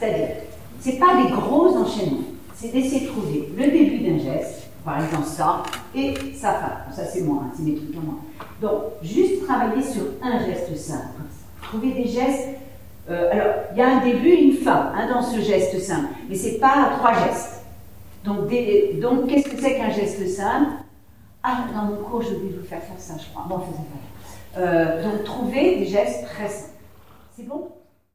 C'est-à-dire, ce n'est pas des gros enchaînements. C'est d'essayer de trouver le début d'un geste, par exemple ça, et sa fin. Ça, c'est moi, c'est mes trucs à moi. Donc, juste travailler sur un geste simple. Trouver des gestes. Alors, il y a un début et une fin dans ce geste simple, mais ce n'est pas 3 gestes. Donc, qu'est-ce que c'est qu'un geste simple? Ah, dans mon cours, j'ai oublié de vous faire ça, je crois. Bon, faisons pas. Donc, trouver des gestes très simples. C'est bon?